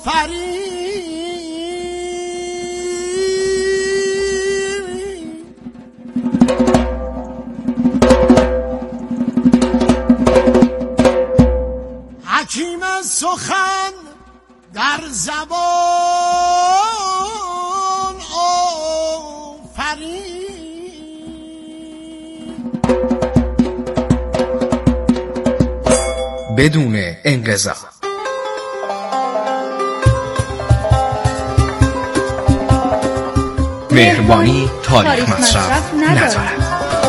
حکیم سخن در زبان آفرین. بدون انقضا. مهربانی تاریخ مصرف ندارد.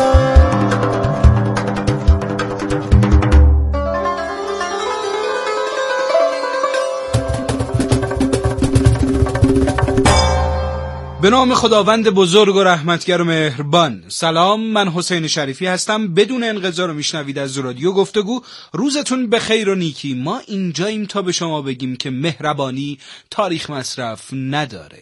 به نام خداوند بزرگ و رحمتگر و مهربان. سلام، من حسین شریفی هستم. بدون انقضا رو میشنوید از رادیو گفتگو. روزتون به خیر و نیکی. ما اینجاییم تا به شما بگیم که مهربانی تاریخ مصرف نداره.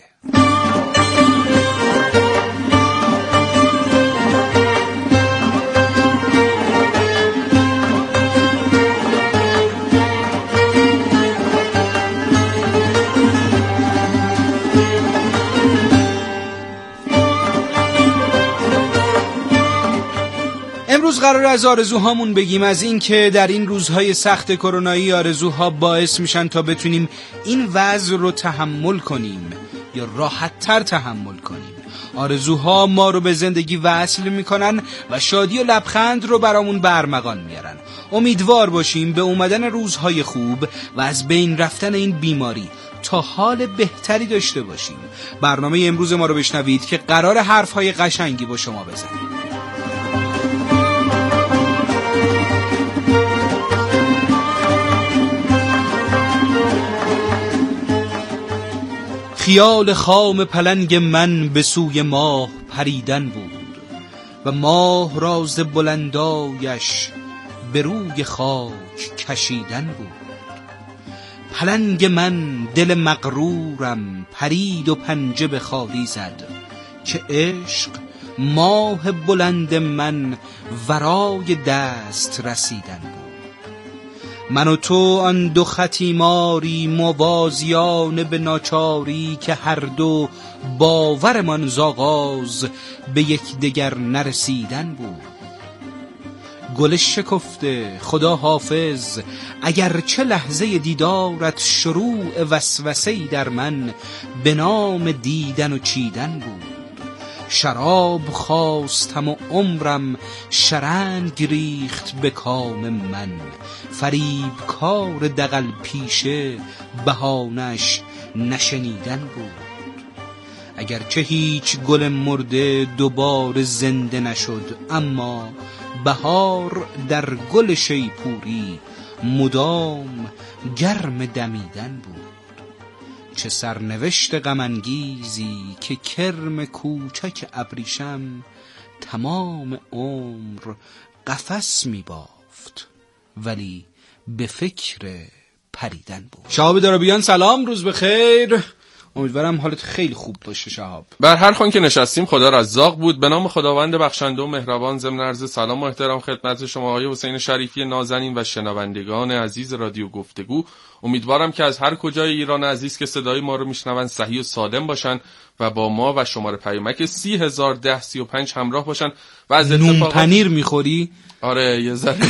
امروز قرار از آرزوهامون بگیم، از این که در این روزهای سخت کرونایی آرزوها باعث میشن تا بتونیم این وضع رو تحمل کنیم یا راحت‌تر تحمل کنیم. آرزوها ما رو به زندگی وصل میکنن و شادی و لبخند رو برامون برمغان میارن. امیدوار باشیم به اومدن روزهای خوب و از بین رفتن این بیماری تا حال بهتری داشته باشیم. برنامه امروز ما رو بشنوید که قرار حرفهای قشنگی با شما بزنیم. خیال خام پلنگ من به سوی ماه پریدن بود و ماه راز بلندایش به روی خاک کشیدن بود. پلنگ من دل مغرورم پرید و پنجه به خالی زد که عشق ماه بلند من ورای دست رسیدن بود. من و تو آن دو ختیماری موازیان به ناچاری که هر دو باورمان ز آغاز به یکدیگر نرسیدن بود. گل شکفته خدا حافظ اگر چه لحظه دیدارت شروع وسوسه‌ای در من به نام دیدن و چیدن بود. شراب خواستم و عمرم شرنگ ریخت به کام من، فریب کار دغل پیشه بهانش نشنیدن بود. اگرچه هیچ گل مرده دوباره زنده نشد، اما بهار در گل شیپوری مدام گرم دمیدن بود. چه سرنوشت غم انگیزی که کرم کوچک ابریشم تمام عمر قفس می بافت ولی به فکر پریدن بود. شهاب دارابیان سلام، روز بخیر. امیدوارم حالت خیلی خوب باشه شهاب. بر هر خوان که نشستیم خدا رزاق بود. به نام خداوند بخشنده و مهربان ضمن عرض سلام و احترام خدمت شما آقای حسین شریفی نازنین و شنوندگان عزیز رادیو گفتگو. امیدوارم که از هر کجای ایران عزیز که صدای ما رو میشنون صحیح و سالم باشن و با ما و شماره پیامک 301035 همراه باشن و از نون پنیر میخوری؟ آره یه ذره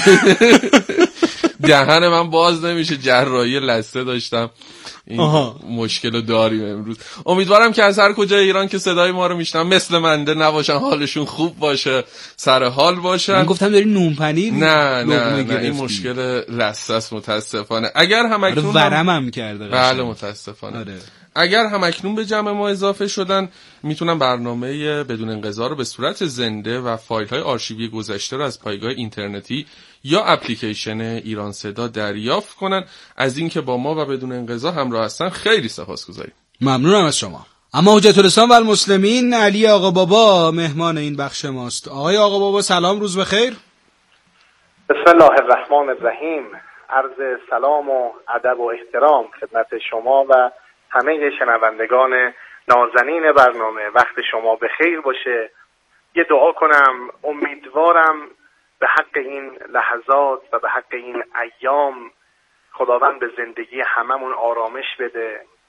دهن من باز نمیشه، جراحی لثه داشتم، این مشکل داریم امروز. امیدوارم که از هر کجای ایران که صدای ما رو میشنن مثل منده نباشن، حالشون خوب باشه، سر حال باشن. من گفتم داری نون پنیر؟ نه این مشکل لثه است متاسفانه. اگر هم اکنون ورمم کرده. بله متاسفانه. آره. اگر هم اکنون به جمع ما اضافه شدن میتونن برنامه بدون انقضا رو به صورت زنده و فایل های آرشیوی گذشته رو از پایگاه اینترنتی یا اپلیکیشن ایران صدا دریافت کنن. از اینکه با ما و بدون انقضا همراه هستن خیلی سپاسگزاریم. ممنونم از شما. اما حجت الاسلام و المسلمین علی آقا بابا مهمان این بخش ماست. آقای آقا بابا سلام، روز بخیر. بسم الله الرحمن الرحیم. عرض سلام و ادب و احترام خدمت شما و همه شنوندگان نازنین برنامه. وقت شما بخیر باشه. یه دعا کنم، امیدوارم به حق این لحظات و به حق این ایام خداوند به زندگی هممون آرامش بده،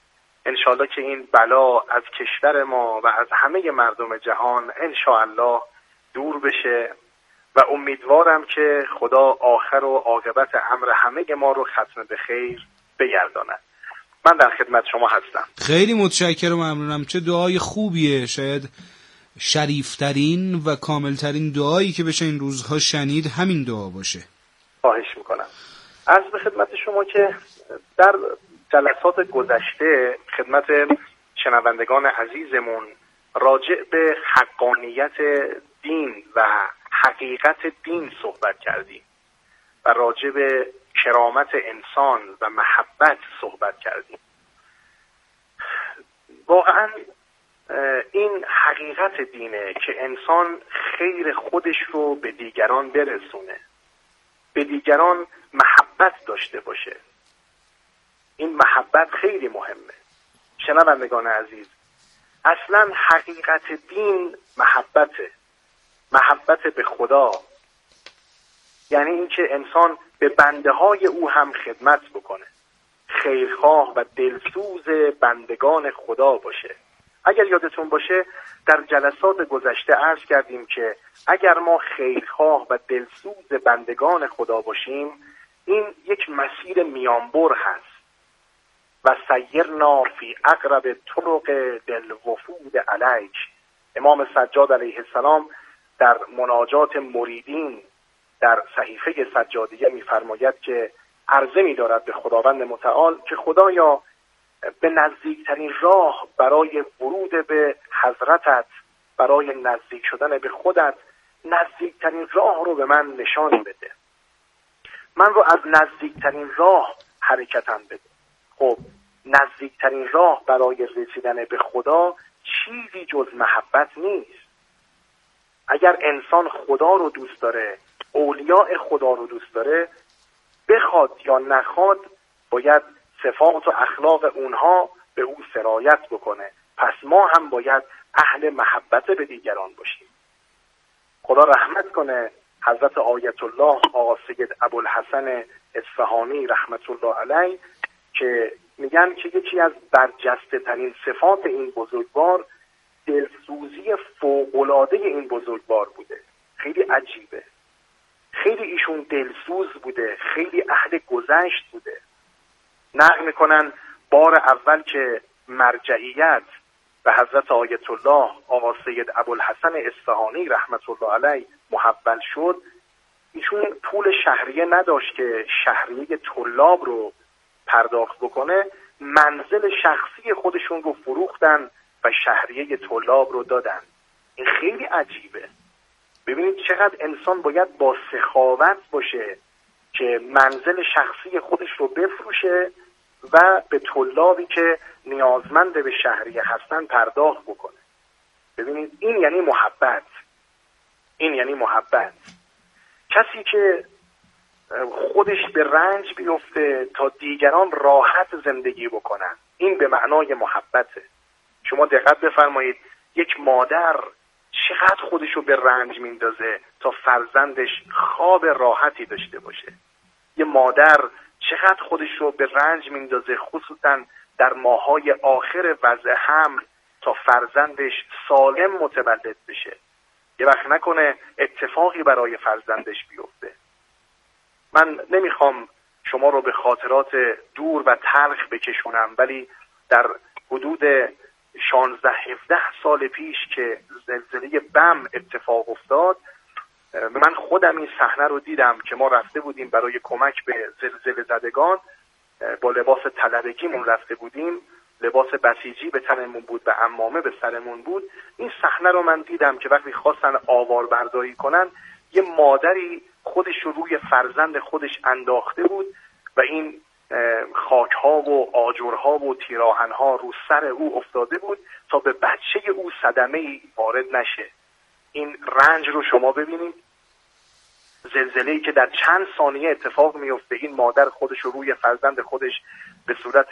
انشاءالله که این بلا از کشور ما و از همه مردم جهان انشاءالله دور بشه و امیدوارم که خدا آخر و عاقبت امر همه ما رو ختم به خیر بگرداند. من در خدمت شما هستم. خیلی متشکرم و ممنونم. چه دعای خوبیه. شاید شریفترین و کاملترین دعایی که بشه این روزها شنید همین دعا باشه. خواهش میکنم. عرض به خدمت شما که در جلسات گذشته خدمت شنوندگان عزیزمون راجع به حقانیت دین و حقیقت دین صحبت کردیم و راجع به کرامت انسان و محبت صحبت کردیم. واقعا این حقیقت دینه که انسان خیر خودش رو به دیگران برسونه، به دیگران محبت داشته باشه. این محبت خیلی مهمه. شنوندگان عزیز، اصلا حقیقت دین محبته، محبت به خدا، یعنی اینکه انسان به بنده های او هم خدمت بکنه، خیرخواه و دلسوز بندگان خدا باشه. اگر یادتون باشه در جلسات گذشته عرض کردیم که اگر ما خیرخواه و دلسوز بندگان خدا باشیم، این یک مسیر میانبر هست. و سیرنا فی اقرب طرق دلوفود علیک. امام سجاد علیه السلام در مناجات مریدین در صحیفه سجادیه می‌فرماید که عرضه می‌دارد به خداوند متعال که خدایا به نزدیکترین راه برای ورود به حضرتت، برای نزدیک شدن به خودت، نزدیکترین راه رو به من نشان بده، من رو از نزدیکترین راه حرکتم بده. خب نزدیکترین راه برای رسیدن به خدا چیزی جز محبت نیست. اگر انسان خدا رو دوست داره، اولیاء خدا رو دوست داره، بخواد یا نخواد باید صفات و اخلاق اونها به او سرایت بکنه. پس ما هم باید اهل محبت به دیگران باشیم. خدا رحمت کنه حضرت آیت الله آقا سید ابوالحسن اصفهانی رحمت الله علیه که میگن که یکی از برجسته ترین صفات این بزرگوار دلسوزی فوق‌العاده این بزرگوار بوده. خیلی عجیبه. خیلی ایشون دلسوز بوده، خیلی اهل گذشت بوده. نقل میکنن بار اول که مرجعیت به حضرت آیت الله آقا سید ابوالحسن اصفهانی رحمت الله علیه محول شد، ایشون پول شهریه نداشت که شهریه طلاب رو پرداخت بکنه، منزل شخصی خودشون رو فروختن و شهریه طلاب رو دادن. این خیلی عجیبه. ببینید چقدر انسان باید با سخاوت باشه که منزل شخصی خودش رو بفروشه و به طلابی که نیازمند به شهریه هستن پرداخت بکنه. ببینید این یعنی محبت. این یعنی محبت. کسی که خودش به رنج بیفته تا دیگران راحت زندگی بکنن، این به معنای محبته. شما دقت بفرمایید یک مادر چقدر خودشو به رنج میندازه تا فرزندش خواب راحتی داشته باشه. یه مادر چقدر خودشو به رنج میندازه خصوصا در ماه‌های آخر وضع حمل تا فرزندش سالم متولد بشه. یه وقت نکنه اتفاقی برای فرزندش بیفته. من نمیخوام شما رو به خاطرات دور و تلخ بکشونم، ولی در حدود 16-17 سال پیش که زلزله بم اتفاق افتاد، من خودم این صحنه رو دیدم که ما رفته بودیم برای کمک به زلزله زدگان، با لباس طلبگیمون رفته بودیم، لباس بسیجی به تنمون بود و عمامه به سرمون بود. این صحنه رو من دیدم که وقتی خواستن آوار برداری کنن، یه مادری خودش رو روی فرزند خودش انداخته بود و این خاک‌ها و آجرها و تیراهن‌ها رو سر او افتاده بود تا به بچه او صدمه‌ای وارد نشه. این رنج رو شما ببینید. زلزله‌ای که در چند ثانیه اتفاق میفته، این مادر خودش رو روی فرزند خودش به صورت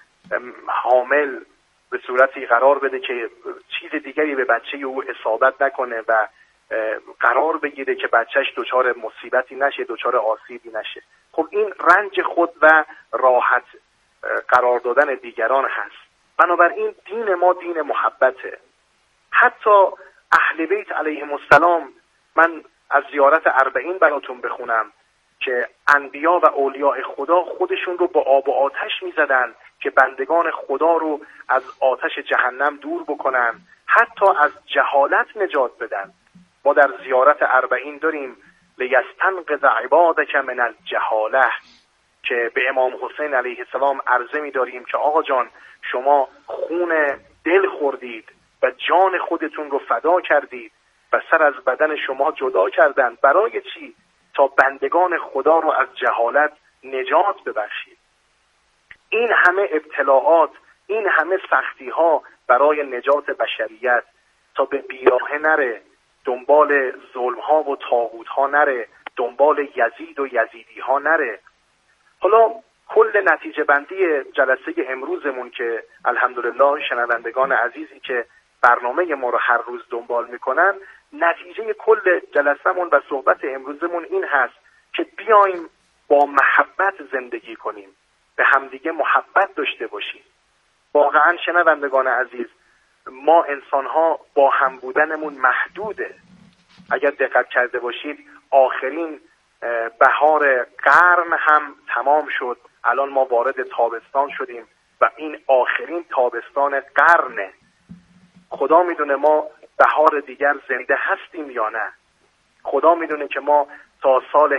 حامل به صورتی قرار بده که چیز دیگری به بچه او اصابت نکنه و قرار بگیره که بچهش دچار مصیبتی نشه، دچار آسیبی نشه. خب این رنج خود و راحت قرار دادن دیگران هست. بنابراین دین ما دین محبته. حتی اهل بیت علیهم السلام، من از زیارت 40 براتون بخونم که انبیا و اولیاء خدا خودشون رو با آب و آتش میزدن که بندگان خدا رو از آتش جهنم دور بکنن، حتی از جهالت نجات بدن. ما در زیارت 40 داریم لیستنقذ عبادک من الجهاله، که به امام حسین علیه السلام عرضه می‌داریم که آقا جان شما خون دل خوردید و جان خودتون رو فدا کردید و سر از بدن شما جدا کردند. برای چی؟ تا بندگان خدا رو از جهالت نجات ببخشید. این همه ابتلاعات، این همه سختی ها برای نجات بشریت، تا به بیراهه نره، دنبال ظلم ها و طاغوت ها نره، دنبال یزید و یزیدی ها نره. حالا کل نتیجه بندی جلسه امروزمون که الحمدلله شنوندگان عزیزی که برنامه ما رو هر روز دنبال میکنن، نتیجه کل جلسهمون و صحبت امروزمون این هست که بیایم با محبت زندگی کنیم، به همدیگه محبت داشته باشیم. واقعا شنوندگان عزیز، ما انسان‌ها با هم بودنمون محدوده. اگر دقت کرده باشید آخرین بهار قرن هم تمام شد، الان ما وارد تابستان شدیم و این آخرین تابستان قرنه. خدا میدونه ما بهار دیگر زنده هستیم یا نه. خدا میدونه که ما تا سال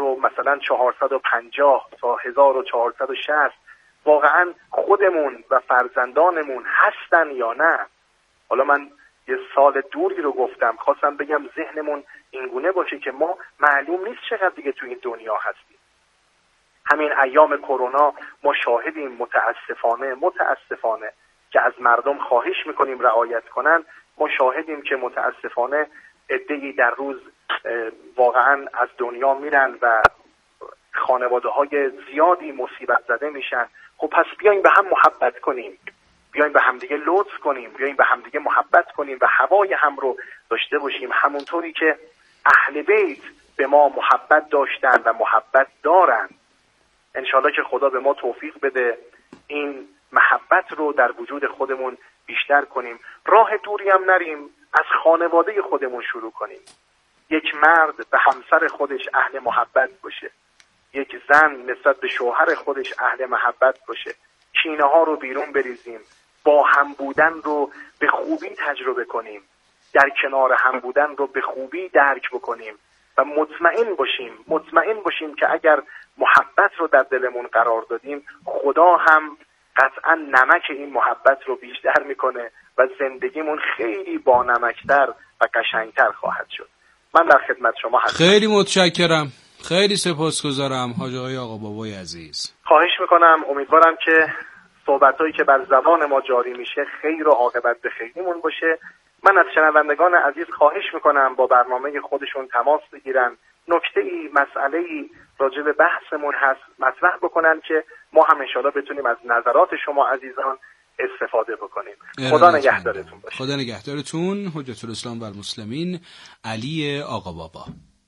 1450 تا 1460 واقعا خودمون و فرزندانمون هستن یا نه. حالا من یه سال دوری رو گفتم، خواستم بگم ذهنمون اینگونه باشه که ما معلوم نیست چقدر دیگه توی این دنیا هستیم. همین ایام کرونا ما شاهدیم متاسفانه که از مردم خواهش میکنیم رعایت کنن. ما شاهدیم که متاسفانه عده‌ای در روز واقعا از دنیا میرن و خانواده های زیادی مصیبت زده میشن. خب پس بیایم به هم محبت کنیم، بیایم به همدیگه لطف کنیم، بیایم به همدیگه محبت کنیم و هوای هم رو داشته باشیم، همونطوری که اهل بیت به ما محبت داشتن و محبت دارن. انشالله که خدا به ما توفیق بده این محبت رو در وجود خودمون بیشتر کنیم. راه دوری هم نریم، از خانواده خودمون شروع کنیم. یک مرد به همسر خودش اهل محبت باشه، یک زن نسبت به شوهر خودش اهل محبت باشه. کینه ها رو بیرون بریزیم، با هم بودن رو به خوبی تجربه کنیم، در کنار هم بودن رو به خوبی درک بکنیم و مطمئن باشیم که اگر محبت رو در دلمون قرار دادیم، خدا هم قطعا نمک این محبت رو بیشتر میکنه و زندگیمون خیلی با نمکتر و قشنگتر خواهد شد. من در خدمت شما هستم. خیلی متشکرم، خیلی سپاسگزارم حاج آقای آقابابای عزیز. خواهش میکنم، امیدوارم که صحبتایی که بر زبان ما جاری میشه خیر و عاقبت به خیریمون باشه. من از شنوندگان عزیز خواهش میکنم با برنامه خودشون تماس بگیرن، نکته‌ای مسئله‌ای راجع به بحثمون هست مطرح بکنن که ما هم انشالله بتونیم از نظرات شما عزیزان استفاده بکنیم. خدا نگهدارتون باشه. خدا نگهدارتون. حجت الاسلام و المسلمین علی آقابابا.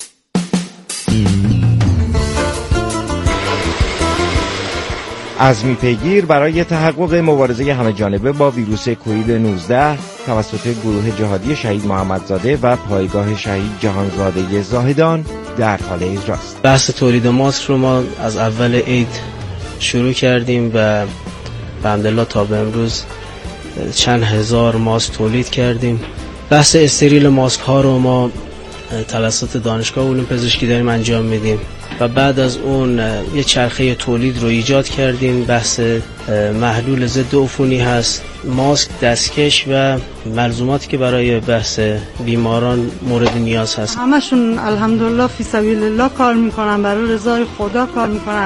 عزمی پیگیر برای تحقق مبارزه همه‌جانبه با ویروس کووید 19 توسط گروه جهادی شهید محمدزاده و پایگاه شهید جهانزاده زاهدان در حال اجراست. بحث تولید ماسک رو ما از اول عید شروع کردیم و الحمدلله تا به امروز چند هزار ماسک تولید کردیم. بحث استریل ماسک ها رو ما توسط دانشگاه علوم پزشکی داریم انجام میدیم و بعد از اون یه چرخه تولید رو ایجاد کردیم. بحث محلول ضد عفونی هست، ماسک، دستکش و ملزوماتی که برای بحث بیماران مورد نیاز هست. همشون الحمدلله فی سبیل الله کار میکنن، برای رضای خدا کار میکنن.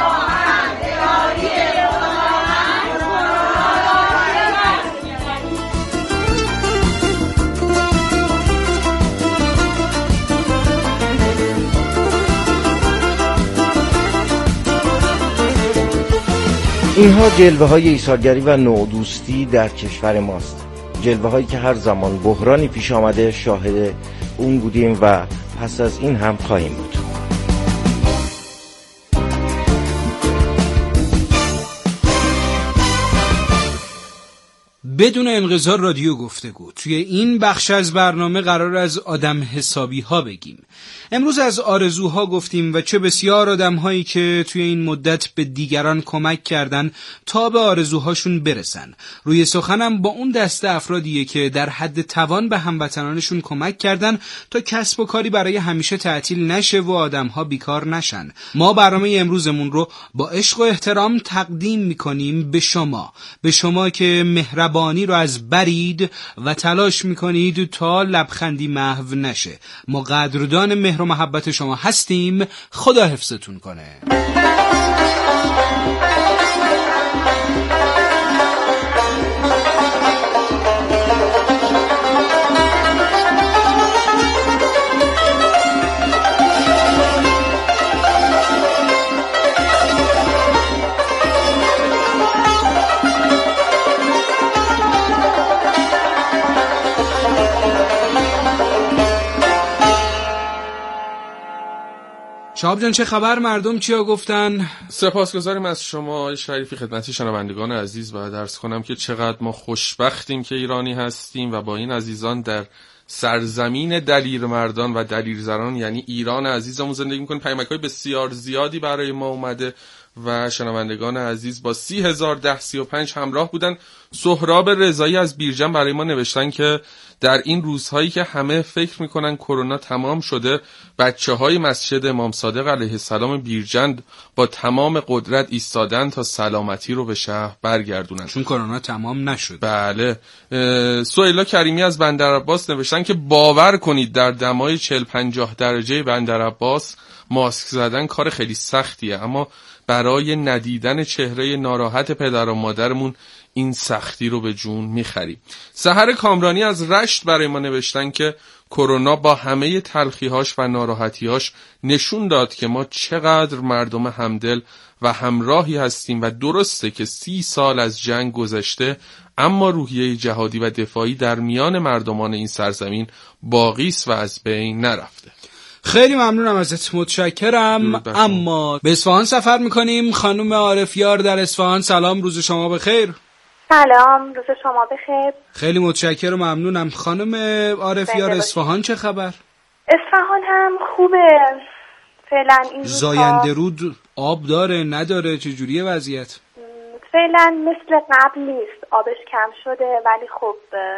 اینها جلوه‌های ایثارگری و نودوستی در کشور ماست. جلوه‌هایی که هر زمان بحرانی پیش آمده شاهد اون بودیم و پس از این هم خواهیم بود. بدون انقضا رادیو گفتگو. توی این بخش از برنامه قرار از آدم حسابی ها بگیم. امروز از آرزوها گفتیم و چه بسیار آدم هایی که توی این مدت به دیگران کمک کردن تا به آرزوهاشون برسن. روی سخنم با اون دسته افرادیه که در حد توان به هموطنانشون کمک کردن تا کسب و کاری برای همیشه تعطیل نشه و آدم ها بیکار نشن. ما برنامه امروزمون رو با عشق و احترام تقدیم میکنیم به شما که مهربانی رو از برید و تلاش میکنید تا لبخندی محو نشه. ما قدردان مهر و محبت شما هستیم. خدا حفظتون کنه. شهاب جان چه خبر؟ مردم چیا گفتن؟ سپاسگزاریم از شما شریفی. خدمت شنوندگان عزیز باید عرض کنم که چقدر ما خوشبختیم که ایرانی هستیم و با این عزیزان در سرزمین دلیرمردان و دلیرزنان یعنی ایران عزیزمون زندگی میکنیم. پیامک‌های بسیار زیادی برای ما اومده و شنوندگان عزیز با 30,035 همراه بودن. سهراب رضایی از بیرجن برای ما نوشتن که در این روزهایی که همه فکر میکنن کرونا تمام شده، بچه‌های مسجد امام صادق علیه السلام بیرجن با تمام قدرت ایستادن تا سلامتی رو به شهر برگردونن، چون کرونا تمام نشد. بله. سهیلا کریمی از بندرعباس نوشتن که باور کنید در دمای 40-50 درجه بندرعباس ماسک زدن کار خیلی سختیه، اما برای ندیدن چهره ناراحت پدر و مادرمون این سختی رو به جون میخریم. سحر کامرانی از رشت برای ما نوشتن که کرونا با همه تلخی‌هاش و ناراحتی‌هاش نشون داد که ما چقدر مردم همدل و همراهی هستیم و درسته که 30 سال از جنگ گذشته اما روحیه جهادی و دفاعی در میان مردمان این سرزمین باقی است و از بین نرفته. خیلی ممنونم ازت، متشکرم. اما به اصفهان سفر میکنیم. خانم عارفیار در اصفهان، سلام، روز شما بخیر. سلام، روز شما بخیر. خیلی متشکرم و ممنونم. خانم عارفیار اصفهان چه خبر؟ اصفهان هم خوبه فعلا. این زاینده رود آب داره نداره؟ چجوریه وضعیت؟ فعلا مثل قبل نیست، آبش کم شده، ولی خب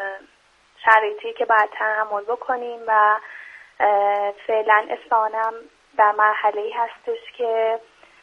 شرایطی که باید تحمل بکنیم و فعلا اصفهانم در مرحله‌ای هستش که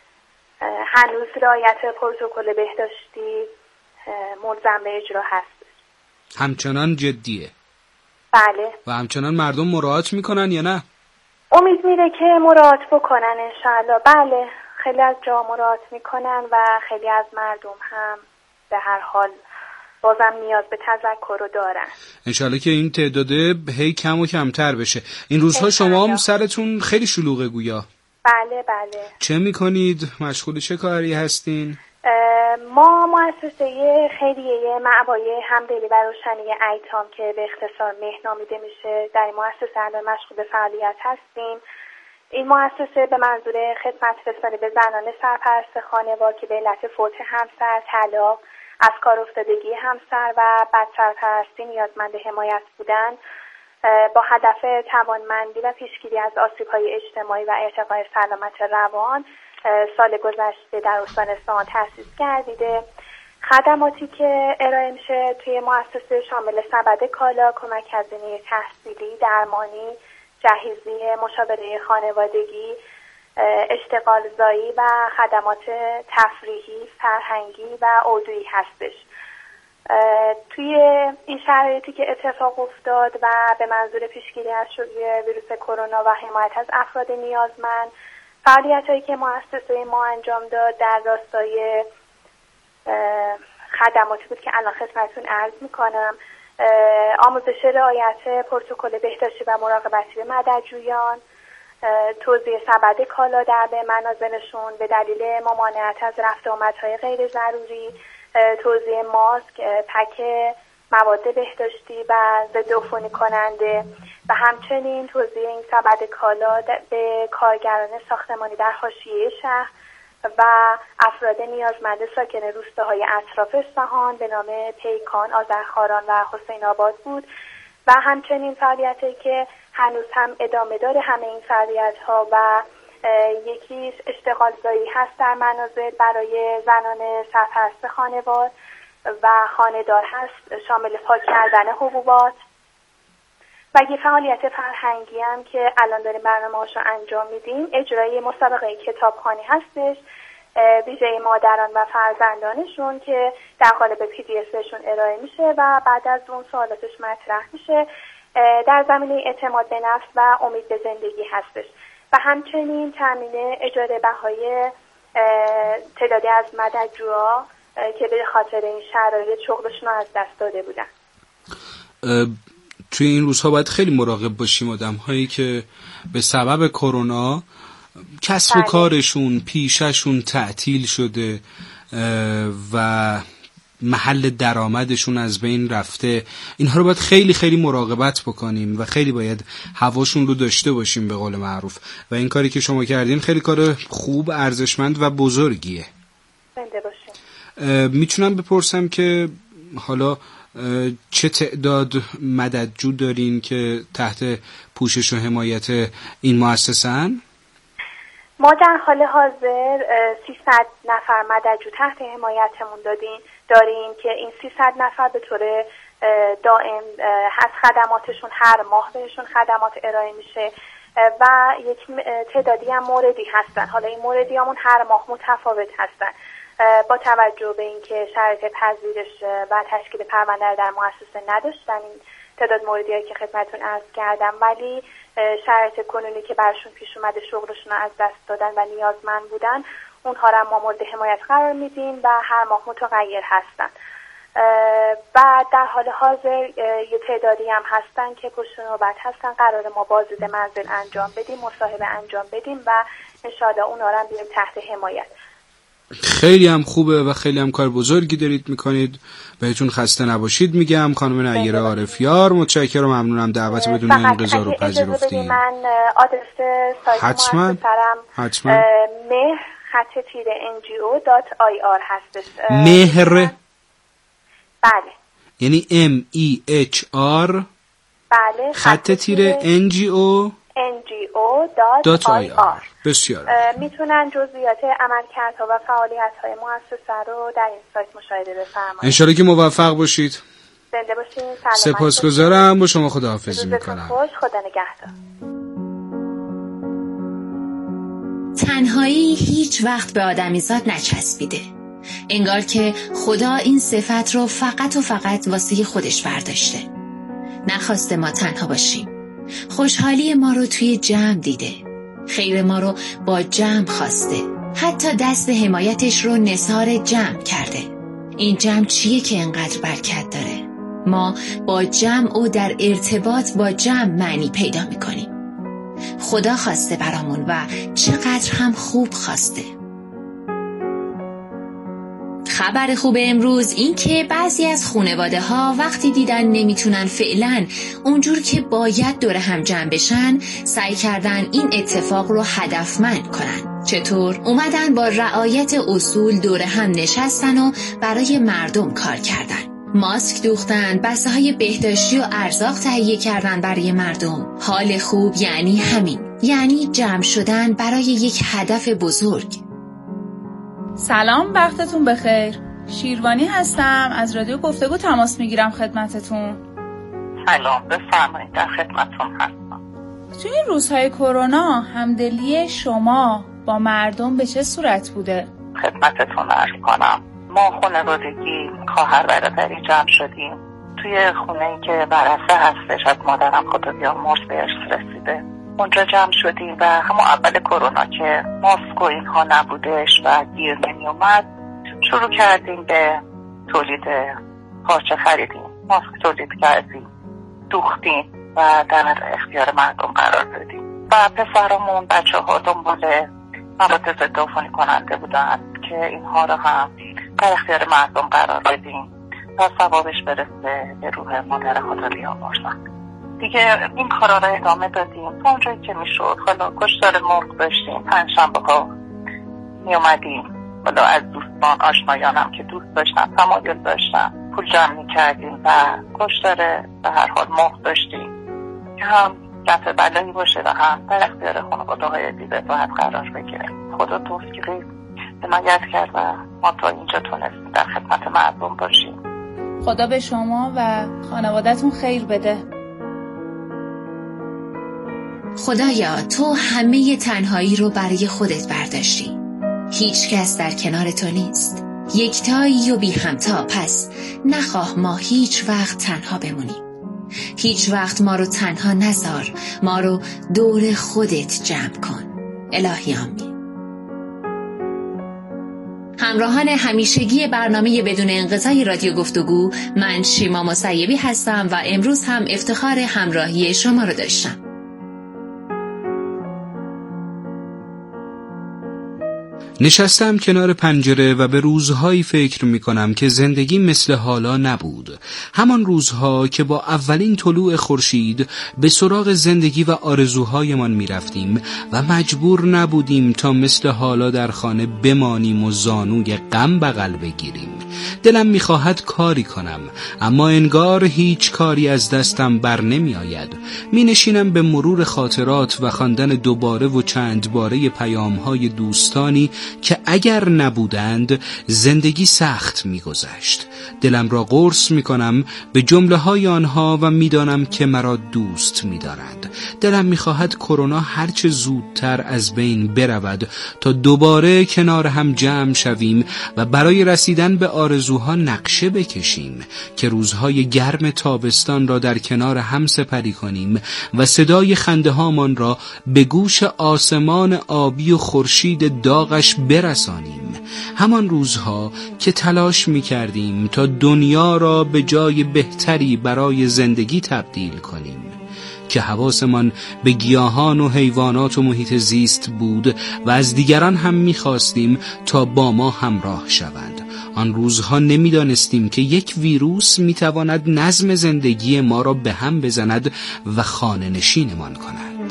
هنوز رعایت پروتکل بهداشتی ملزم به اجرا هست. همچنان جدیه؟ بله. و همچنان مردم مراعات میکنن یا نه؟ امید میره که مراعات بکنن انشاءالله. بله، خیلی از جا مراعات میکنن و خیلی از مردم هم به هر حال بازم نیاز به تذکر رو دارن. انشالله که این تعداده هی کم و کمتر بشه. این روزها شما هم سرتون خیلی شلوغه گویا. بله بله. چه میکنید؟ مشغول چه کاری هستین؟ ما مؤسسه خیریه معبای همدلی و روشنی ایتام که به اختصار مهر نامیده میشه، در این مؤسسه الان مشغول به فعالیت هستیم. این مؤسسه به منظور خدمت رسانی به زنان سرپرست خانوار که به علت فوت همسر، طلاق، از کار افتادگی همسر و بدسرپرستی نیازمند حمایت بودن، با هدف توانمندی و پیشگیری از آسیب‌های اجتماعی و ارتقای سلامت روان سال گذشته در استان اصفهان تأسیس گردیده. خدماتی که ارائه میشه توی مؤسسه شامل سبد کالا، کمک هزینه تحصیلی، درمانی، جهیزی، مشاوره خانوادگی، اشتغال زایی و خدمات تفریحی، فرهنگی و عضویی هستش. توی این شرایطی که اتفاق افتاد و به منظور پیشگیری از شیوع ویروس کرونا و حمایت از افراد نیازمند، فعالیت‌هایی که مؤسسه ما انجام داد در راستای خدماتی بود که الان خدمتتون عرض میکنم. آموزش رعایت پروتکل بهداشتی و مراقبتی به مددجویان، توزیع سبد کالا در به منازلشون به دلیل ممانعت از رفت و آمدهای غیر ضروری، توزیع ماسک، پک مواد بهداشتی و ضد عفونی کننده و همچنین توزیع این سبد کالا به کارگران ساختمانی در حاشیه شهر و افراد نیازمند ساکن روستاهای اطراف اصفهان به نام پیکان، آذرخاران و حسین آباد بود و همچنین فعالیتی که هنوز هم ادامه داره. همه این فعالیت‌ها و یکی اشتغال زایی هست در منازل برای زنان سرپرست خانوار و خانه‌دار هست، شامل پاک کردن حبوبات و یه فعالیت فرهنگی هم که الان داریم برنامه‌هاشو انجام میدیم، اجرای مسابقه کتابخوانی هستش ویژه مادران و فرزندانشون که در قالب PDFشون ارائه میشه و بعد از اون سوالاتش مطرح میشه، در زمینه اعتماد به نفس و امید به زندگی هستش و همچنین تامین اجاره بهای تعدادی از مددجوها که به خاطر این شرایط شغلشون رو از دست داده بودن. توی این روزها باید خیلی مراقب باشیم، آدم هایی که به سبب کرونا کسب و کارشون پیششون تعطیل شده و محل درآمدشون از بین رفته، اینها رو باید خیلی خیلی مراقبت بکنیم و خیلی باید هواشون رو داشته باشیم به قول معروف و این کاری که شما کردین خیلی کار خوب، ارزشمند و بزرگیه. زنده باشین. میتونم بپرسم که حالا چه تعداد مددجو دارین که تحت پوشش و حمایت این مؤسسه‌ن؟ ما در حال حاضر 300 نفر مددجو تحت حمایتمون داریم که این 300 نفر به طور دائم از خدماتشون هر ماه بهشون خدمات ارائه میشه و یک تعدادی هم موردی هستن. حالا این موردی همون هر ماه متفاوت هستن با توجه به اینکه شرایط پذیرش و تشکیل پرونده در مؤسسه نداشتن این تعداد موردی که خدمتتون عرض کردم، ولی شرایط کنونی که برشون پیش اومده شغلشون رو از دست دادن و نیازمند بودن، اونها را ما مورد حمایت قرار میدیم و هر ماه متغیر هستن و در حال حاضر یه تعدادی هم هستن که پشت نوبت هستن. قرار ما بازدید منزل انجام بدیم، مصاحبه انجام بدیم و انشاءالله اونا را بیاریم تحت حمایت. خیلی هم خوبه و خیلی هم کار بزرگی دارید میکنید. بهتون خسته نباشید میگم. خانم نیره عارفیار، متشکرم و ممنونم دعوت بدون انقضا رو پذیرفتید. من آدرس سایت مؤسسه‌ام mehr-ngo.ir هستش. مهر؟ بله. یعنی MEHR بله. -NGO.ir. بسیار. میتونن جزئیات عملکردها و فعالیت‌های مؤسسه رو در این سایت مشاهده بفرمایید. انشالله که موفق باشید. زنده باشین. سپاسگزارم. با شما خداحافظی میکنم. خوش. خدا نگهدار. تنهایی هیچ وقت به آدمیزاد نچسبیده. انگار که خدا این صفت رو فقط و فقط واسه خودش برداشته. نخواسته ما تنها باشیم. خوشحالی ما رو توی جمع دیده. خیر ما رو با جمع خواسته. حتی دست حمایتش رو نثار جمع کرده. این جمع چیه که انقدر برکت داره؟ ما با جمع و در ارتباط با جمع معنی پیدا میکنیم. خدا خواسته برامون و چقدر هم خوب خواسته. خبر خوب امروز این که بعضی از خانواده ها وقتی دیدن نمیتونن فعلا اونجور که باید دور هم جمع بشن، سعی کردن این اتفاق رو هدفمند کنن. چطور؟ اومدن با رعایت اصول دور هم نشستن و برای مردم کار کردن. ماسک دوختن، بسته های بهداشتی و ارزاق تهیه کردن برای مردم. حال خوب یعنی همین، یعنی جمع شدن برای یک هدف بزرگ. سلام، وقتتون بخیر. شیروانی هستم، از رادیو گفتگو تماس میگیرم خدمتتون. سلام، بفرمایید، در خدمتتون هستم. توی این روزهای کرونا همدلی شما با مردم به چه صورت بوده؟ خدمتتون عرض کنم. ما خانوادگی خواهر برادری جمع شدیم توی خونه‌ای که ورثه هستش از مادرم، خدا بیامرز، به ارث رسیده. اونجا جمع شدیم و همون اول کرونا که ماسک و اینها نبودش و گیر نمی اومد، شروع کردیم به تولید پارچه خریدیم، ماسک تولید کردیم، دوختیم و در اختیار مردم قرار دادیم و پسرمون، بچه ها دنبال مواد ضد عفونی کننده بودن که اینها رو هم در اختیار مردم قرار بدیم و ثوابش برسه به روح مادر خدا بیامرزن. دیگه این کارا رو ادامه دادیم تا اونجایی که میشد. حالا کشتار مرغ داشتیم، پنجشنبه ها می اومدیم بالا از دوستان آشنایانم که دوست داشتن تمایل داشتن پول جمع می کردیم و کشتاره به هر حال مهر داشتیم که هم دفع بلایی باشه و هم در اختیار خانواده‌های بی‌وفایت قرار بگیره. خدا توفیقی عنایت کرد و ما تا اینجا تونستیم در خدمت مردم باشیم. خدا به شما و خانواده‌تون خیر بده. خدایا تو همه تنهایی رو برای خودت برداشتی. هیچ کس در کنار تو نیست. یکتایی و بی همتا، پس نخواه ما هیچ وقت تنها بمونیم. هیچ وقت ما رو تنها نذار، ما رو دور خودت جمع کن. الهی آمین. همراهان همیشگی برنامه بدون انقطاع رادیو گفتگو، من شیما مسیبی هستم و امروز هم افتخار همراهی شما رو داشتم. نشستم کنار پنجره و به روزهایی فکر میکنم که زندگی مثل حالا نبود. همان روزها که با اولین طلوع خورشید به سراغ زندگی و آرزوهایمان میرفتیم و مجبور نبودیم تا مثل حالا در خانه بمانیم و زانوی غم بغل بگیریم. دلم میخواهد کاری کنم، اما انگار هیچ کاری از دستم بر نمی آید. می نشینم به مرور خاطرات و خواندن دوباره و چند باره پیام‌های دوستانی که اگر نبودند زندگی سخت می‌گذشت. دلم را قرص می‌کنم به جمله‌های آنها و می‌دانم که مرا دوست می‌دارند. دلم می‌خواهد کرونا هرچه زودتر از بین برود تا دوباره کنار هم جمع شویم و برای رسیدن به آرزوها نقشه بکشیم، که روزهای گرم تابستان را در کنار هم سپری کنیم و صدای خنده‌هامان را به گوش آسمان آبی و خورشید داغش برسانیم. همان روزها که تلاش می‌کردیم تا دنیا را به جای بهتری برای زندگی تبدیل کنیم، که حواسمان به گیاهان و حیوانات و محیط زیست بود و از دیگران هم می‌خواستیم تا با ما همراه شوند. آن روزها نمی‌دانستیم که یک ویروس می‌تواند نظم زندگی ما را به هم بزند و خانه نشینمان کند.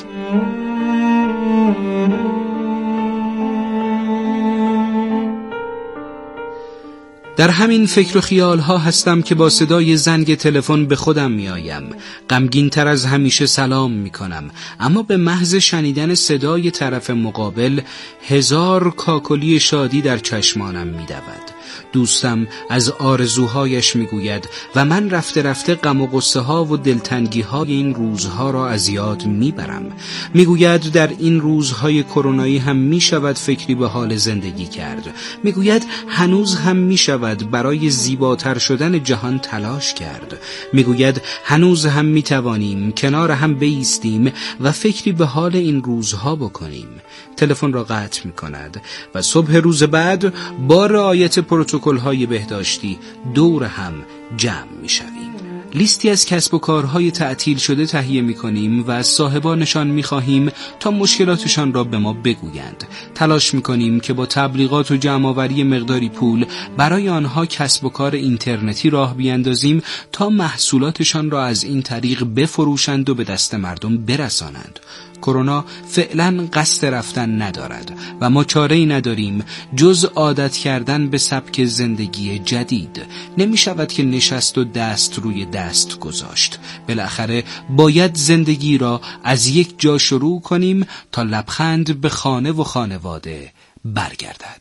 در همین فکر و خیال ها هستم که با صدای زنگ تلفن به خودم می آیم. غمگین تر از همیشه سلام می کنم، اما به محض شنیدن صدای طرف مقابل 1000 کاکلی شادی در چشمانم می دود. دوستم از آرزوهایش میگوید و من رفته رفته غم و غصه ها و دلتنگی های این روزها را از یاد میبرم. میگوید در این روزهای کرونایی هم میشود فکری به حال زندگی کرد. میگوید هنوز هم میشود برای زیباتر شدن جهان تلاش کرد. میگوید هنوز هم میتوانیم کنار هم بایستیم و فکری به حال این روزها بکنیم. تلفن را قطع میکند و صبح روز بعد با رعایت پروتکل‌های بهداشتی دور هم جمع میشویم. لیستی از کسب و کارهای تعطیل شده تهیه می‌کنیم و از صاحبانشان می‌خواهیم تا مشکلاتشان را به ما بگویند. تلاش می‌کنیم که با تبلیغات و جمع‌آوری مقداری پول برای آنها کسب و کار اینترنتی راه بیاندازیم تا محصولاتشان را از این طریق بفروشند و به دست مردم برسانند. کرونا فعلا قصد رفتن ندارد و ما چاره‌ای نداریم جز عادت کردن به سبک زندگی جدید. نمی شود که نشست و دست روی دست گذاشت. بالاخره باید زندگی را از یک جا شروع کنیم تا لبخند به خانه و خانواده برگردد.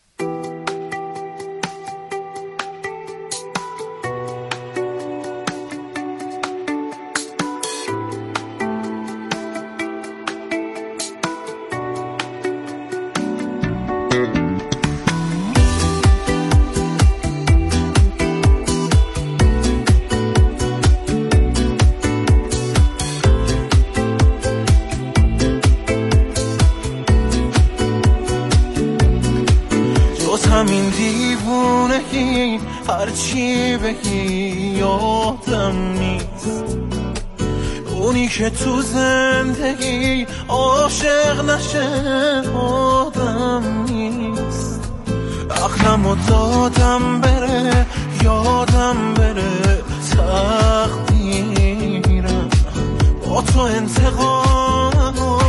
همین دیوونگی هرچی بگی یادم نیست، اونی که تو زندگی عاشق نشه آدم نیست. عقلمو دادم بره یادم بره تقدیرم با تو انتقام